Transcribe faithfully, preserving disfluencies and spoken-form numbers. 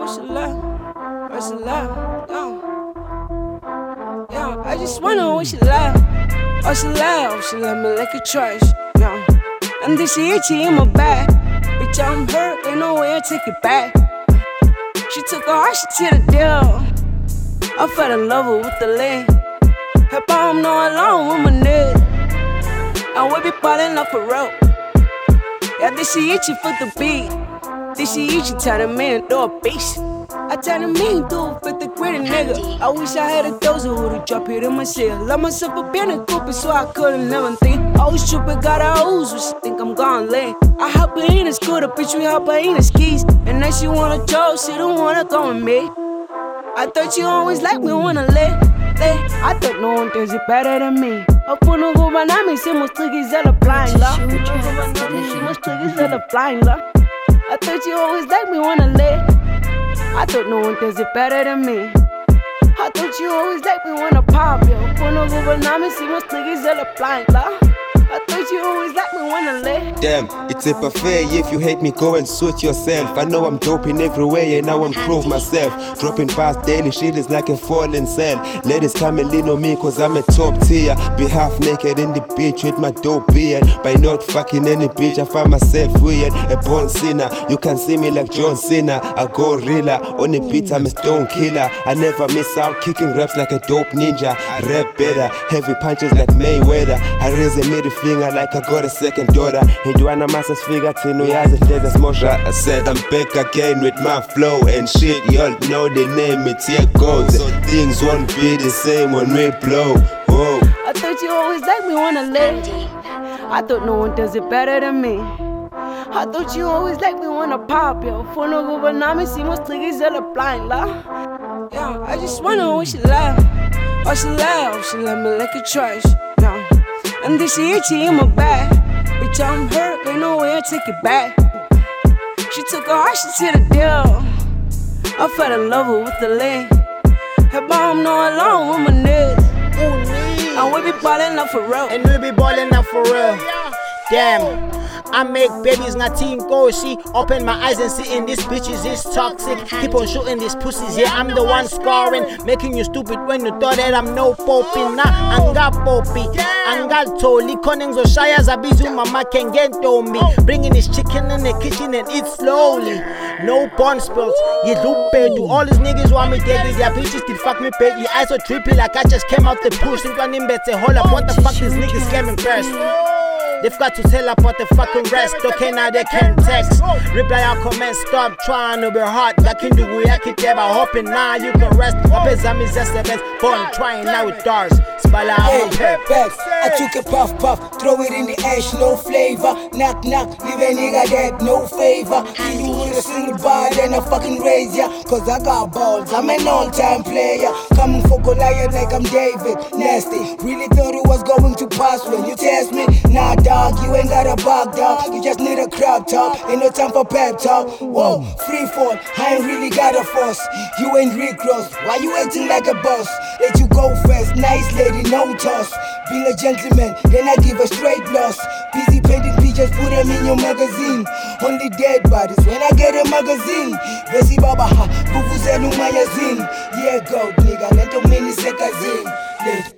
what she love, what she love, yo. Yo, I just wonder what she love, what she love, she love me like a trash, yo. And then she itchy in my back, bitch, I'm hurt, ain't no way I take it back. She took her heart, she to the deal. I fell in love with the lane. Her bomb no alone with my neck. And we be ballin' up a rope. Yeah, this she itchy for the beat. This she itchy, tell the man do a beast. I tell the man do it for the gritty nigga. I wish I had a dozen who'd drop it in my cell. Love myself a been a goopy so I couldn't never think. Always stupid, got her O's, but she think I'm gone late. I hop her in a scooter, bitch, we hop her in the skis. And then she wanna joke, she don't wanna go with me. I thought you always liked me when I lay, lay. I thought no one does it better than me. Hakuna kuba nami simustikizela blind la. Simustikizela blind la. I thought you always liked me when I lay. I thought no one does it better than me. I thought you always liked me when I pop yo. Hakuna kuba nami simustikizela blind la. I thought you always liked me when I lay. Damn, it's a buffet. If you hate me, go and suit yourself. I know I'm dope in every way and I won't prove myself. Dropping past daily, shit is like a fallen cell. Ladies come and lean on me cause I'm a top tier. Be half naked in the beach with my dope beard. By not fucking any bitch, I find myself weird. A born sinner, you can see me like John Cena. I go realer, on the beat I'm a stone killer. I never miss out, kicking raps like a dope ninja. I rap better, heavy punches like Mayweather. I raise a middle finger like I got a second daughter. Hindwana masses figure tino yazi there's a motion. I said I'm back again with my flow and shit. Y'all know the name, it's here goes. Things won't be the same when we blow. Whoa. I thought you always liked me when I lay. I thought no one does it better than me. I thought you always liked me when I pop yo. Funo kuba nami simustikizela blind la. Yeah, I just wonder what she love, what she love, she love me like a trash. Yeah. And then she itchy in my back. Bitch, I'm hurt, ain't no way I take it back. She took her heart, she to the deal. I fell in love with the lane. Her bomb no alone with my niggas. And we be ballin' up for real. And we be ballin' up for real. Damn. I make babies, nothing go see. Open my eyes and see in these bitches is toxic. Keep on shooting these pussies, yeah, I'm the one scoring. Making you stupid when you thought that I'm no poping. Nah, anga popi, anga toli. Konings or shires are busy, mama can get on me. Bringing this chicken in the kitchen and eat slowly. No porn spills, you look bad. Do all these niggas want me dead? Their bitches still fuck me bad. Yeah, I so trippy like I just came out the push. Think I need better, hold up, what the fuck these niggas scamming first? They've got to tell up what the fucking rest. Okay, now they can text. Reply our comments, stop trying to be hot. That can do we I keep ever hoping now you can rest. Opezam is just the best. Born trying now with stars. Spala out hey, back. I took a puff puff, throw it in the ash, no flavor. Knock knock, leave a nigga dead, no favor. Kill you with a single bar, then I fucking raise ya. Cause I got balls, I'm an all-time player. Coming for Goliath like I'm David. Nasty, really thought it was going to pass when you test me. Nah, dog, you ain't got a bug, dog. You just need a crowd talk. Ain't no time for pep talk. Whoa, free fall. I ain't really got a force. You ain't Rick Ross. Why you acting like a boss? Let you go first. Nice lady, no toss. Being a gentleman, then I give a straight loss. Busy painting pictures, put them in your magazine. Only dead bodies when I get a magazine. Besi baba ha, bufu zenu mayazin. Yeah, go nigga, let them mini sekazin.